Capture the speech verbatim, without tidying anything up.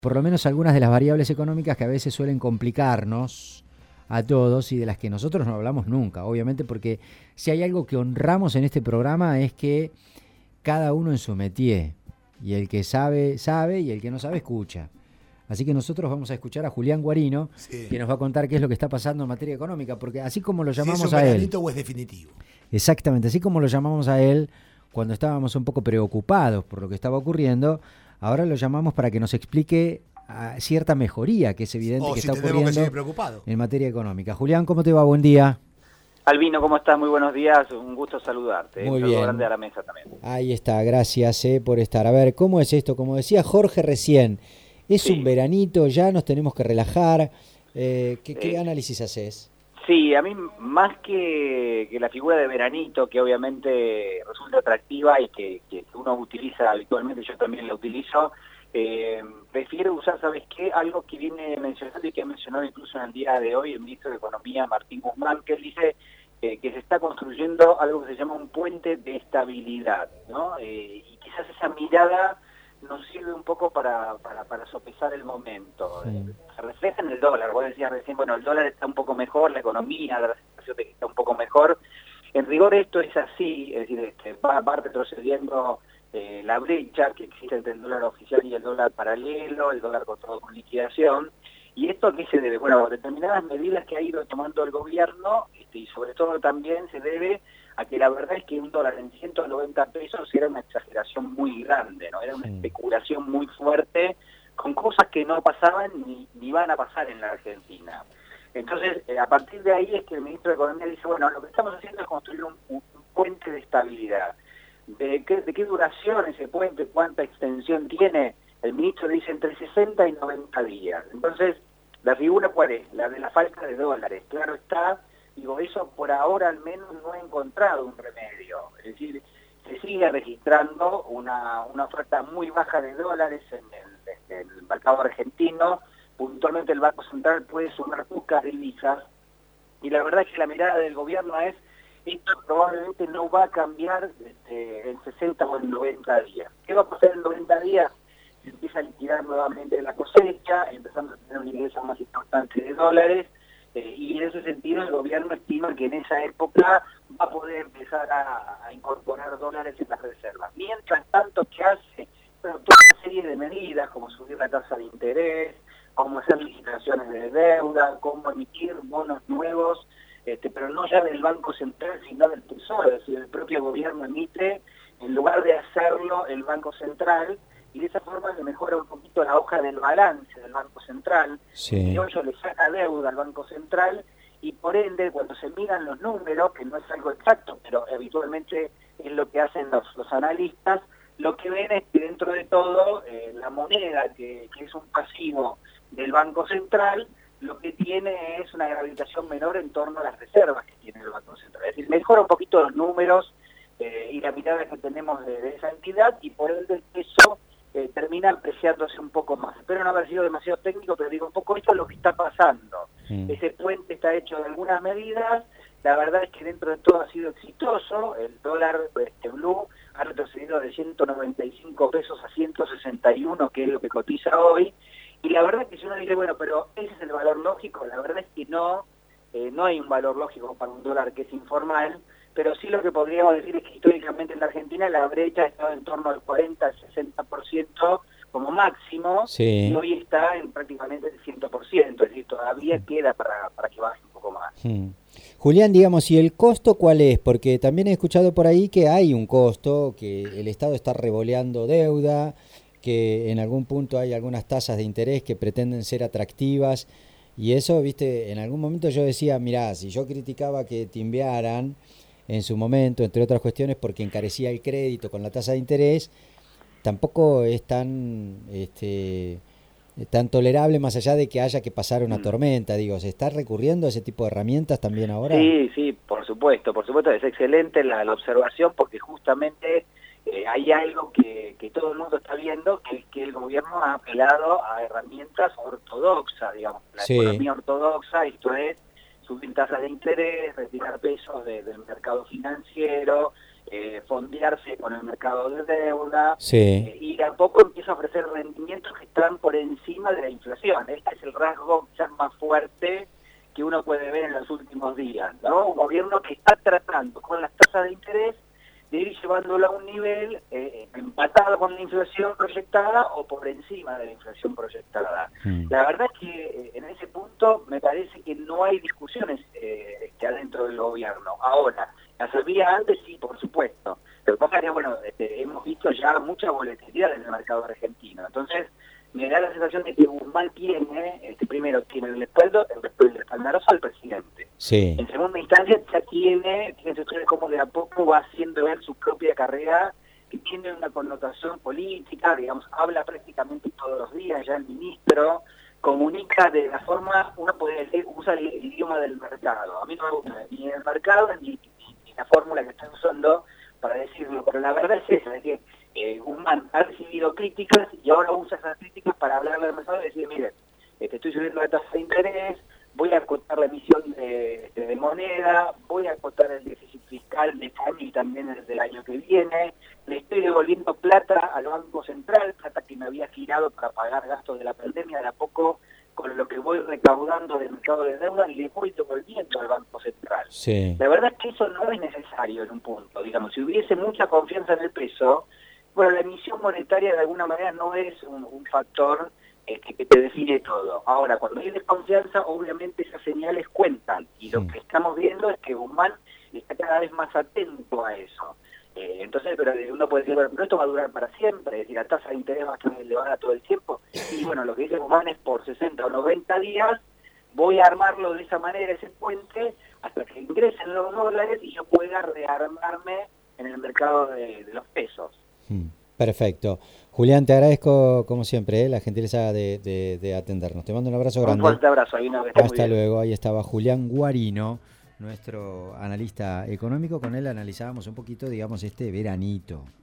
por lo menos algunas de las variables económicas que a veces suelen complicarnos a todos y de las que nosotros no hablamos nunca, obviamente, porque si hay algo que honramos en este programa es que cada uno en su métier, y el que sabe, sabe, y el que no sabe, escucha. Así que nosotros vamos a escuchar a Julián Guarino, sí, que nos va a contar qué es lo que está pasando en materia económica, porque así como lo llamamos si a él... ¿es un veranito o es definitivo? Exactamente, así como lo llamamos a él cuando estábamos un poco preocupados por lo que estaba ocurriendo, ahora lo llamamos para que nos explique a cierta mejoría que es evidente o que si está ocurriendo que seguir preocupado. En materia económica. Julián, ¿cómo te va? Buen día. Albino, ¿cómo estás? Muy buenos días, un gusto saludarte. Muy un saludo bien. grande a la mesa también. Ahí está, gracias eh, por estar. A ver, ¿cómo es esto? Como decía Jorge recién, es sí. un veranito, ya nos tenemos que relajar. Eh, ¿qué, ¿Qué eh, análisis haces? Sí, a mí más que, que la figura de veranito, que obviamente resulta atractiva y que, que uno utiliza habitualmente, yo también la utilizo, eh, prefiero usar, ¿sabes qué? Algo que viene mencionando y que ha mencionado incluso en el día de hoy el ministro de Economía, Martín Guzmán, que él dice eh, que se está construyendo algo que se llama un puente de estabilidad, ¿no? Eh, y quizás esa mirada nos sirve un poco para, para, para sopesar el momento. Sí. Se refleja en el dólar. Vos decías recién, bueno, el dólar está un poco mejor, la economía da la sensación de que está un poco mejor. En rigor esto es así, es decir, este, va, va retrocediendo eh, la brecha que existe entre el dólar oficial y el dólar paralelo, el dólar contado con liquidación. ¿Y esto a qué se debe? Bueno, determinadas medidas que ha ido tomando el gobierno, este, y sobre todo también se debe a que la verdad es que un dólar en ciento noventa pesos era una exageración muy grande, ¿no? Era una especulación muy fuerte con cosas que no pasaban ni, ni van a pasar en la Argentina. Entonces, eh, a partir de ahí es que el ministro de Economía dice, bueno, lo que estamos haciendo es construir un, un puente de estabilidad. ¿De qué, ¿De qué duración ese puente? ¿Cuánta extensión tiene? El ministro dice entre sesenta y noventa días. Entonces, ¿la figura cuál es? La de la falta de dólares. Claro está, digo, eso por ahora al menos no ha encontrado un remedio. Es decir, se sigue registrando una, una oferta muy baja de dólares en el, en el mercado argentino. Puntualmente el Banco Central puede sumar pocas divisas. Y la verdad es que la mirada del gobierno es, esto probablemente no va a cambiar este, en sesenta o en noventa días. ¿Qué va a pasar en noventa días? Se empieza a liquidar nuevamente la cosecha, empezando a tener un ingreso más importante de dólares, eh, y en ese sentido el gobierno estima que en esa época va a poder empezar a, a incorporar dólares en las reservas. Mientras tanto, ¿qué hace? Bueno, toda una serie de medidas, como subir la tasa de interés, como hacer licitaciones de deuda, como emitir bonos nuevos, este, pero no ya del Banco Central, sino del Tesoro, es decir, el propio gobierno emite, en lugar de hacerlo el Banco Central, y de esa forma se mejora un poquito la hoja del balance del Banco Central, sí. Y ello le saca deuda al Banco Central, y por ende, cuando se miran los números, que no es algo exacto, pero habitualmente es lo que hacen los, los analistas, lo que ven es que dentro de todo, eh, la moneda, que, que es un pasivo del Banco Central, lo que tiene es una gravitación menor en torno a las reservas que tiene el Banco Central. Es decir, mejora un poquito los números eh, y la mirada que tenemos de, de esa entidad, y por ende el peso Eh, termina apreciándose un poco más. Espero no haber sido demasiado técnico, pero digo un poco esto es lo que está pasando. Mm. Ese puente está hecho de algunas medidas, la verdad es que dentro de todo ha sido exitoso, el dólar este, blue ha retrocedido de ciento noventa y cinco pesos a ciento sesenta y uno, que es lo que cotiza hoy, y la verdad es que si uno dice, bueno, pero ese es el valor lógico, la verdad es que no, eh, no hay un valor lógico para un dólar que es informal, pero sí lo que podríamos decir es que históricamente en la Argentina la brecha ha estado en torno al cuarenta al sesenta por ciento como máximo, sí. Y hoy está en prácticamente el cien por ciento, es decir, todavía sí. queda para, para que baje un poco más. Hmm. Julián, digamos, ¿y el costo cuál es? Porque también he escuchado por ahí que hay un costo, que el Estado está revoleando deuda, que en algún punto hay algunas tasas de interés que pretenden ser atractivas, y eso, viste, en algún momento yo decía, mirá, si yo criticaba que timbearan en su momento, entre otras cuestiones, porque encarecía el crédito con la tasa de interés, tampoco es tan este, tan tolerable, más allá de que haya que pasar una tormenta. Digo, ¿se está recurriendo a ese tipo de herramientas también ahora? Sí, sí, por supuesto, por supuesto, es excelente la, la observación, porque justamente eh, hay algo que, que todo el mundo está viendo, que es que el gobierno ha apelado a herramientas ortodoxas, digamos, la sí. economía ortodoxa, esto es subir tasas de interés, retirar pesos de, del mercado financiero, eh, fondearse con el mercado de deuda, sí. eh, y tampoco empieza a ofrecer rendimientos que están por encima de la inflación. Este es el rasgo quizás más fuerte que uno puede ver en los últimos días, ¿no? Un gobierno que está tratando con las tasas de interés de ir llevándolo a un nivel eh, empatado con la inflación proyectada o por encima de la inflación proyectada. Mm. La verdad es que eh, en ese punto me parece que no hay discusiones eh, este, adentro del gobierno. Ahora, las había antes, sí, por supuesto. Lo que pasa es que, bueno, este, hemos visto ya mucha volatilidad en el mercado argentino. Entonces, me da la sensación de que Guzmán tiene, este, primero, tiene el respaldo, el respaldarazo al presidente. Sí. En segunda instancia, ya tiene, fíjense ustedes cómo de a poco va haciendo ver su propia carrera, que tiene una connotación política, digamos, habla prácticamente todos los días, ya el ministro comunica de la forma, uno puede decir, usa el, el idioma del mercado. A mí no me gusta ni el mercado ni, ni la fórmula que están usando para decirlo, pero la verdad es esa, es que eh, Guzmán ha recibido críticas y ahora usa esas críticas para hablarle al mercado y decir, miren, este, estoy subiendo la tasa de interés, voy a acotar la emisión de, de, de moneda, voy a acotar el déficit fiscal de este año y también el del año que viene, le estoy devolviendo plata al Banco Central, plata que me había girado para pagar gastos de la pandemia, de a poco con lo que voy recaudando del mercado de deuda, le voy devolviendo al Banco Central. Sí. La verdad es que eso no es necesario en un punto, digamos, si hubiese mucha confianza en el peso, bueno, la emisión monetaria de alguna manera no es un, un factor este, que te define todo. Ahora, cuando hay desconfianza, obviamente esas señales cuentan, y lo sí. que estamos viendo es que Guzmán está cada vez más atento a eso. Eh, entonces, pero uno puede decir, bueno, pero esto va a durar para siempre, es decir, la tasa de interés va a estar elevada todo el tiempo, y bueno, lo que dice Guzmán es por sesenta o noventa días, voy a armarlo de esa manera, ese puente, hasta que ingresen los dólares y yo pueda rearmarme en el mercado de, de los pesos. Perfecto. Julián, te agradezco como siempre eh, la gentileza de, de, de atendernos. Te mando un abrazo grande. Un fuerte abrazo. Ahí una vez. Hasta luego. Ahí estaba Julián Guarino, nuestro analista económico. Con él analizábamos un poquito, digamos, este veranito.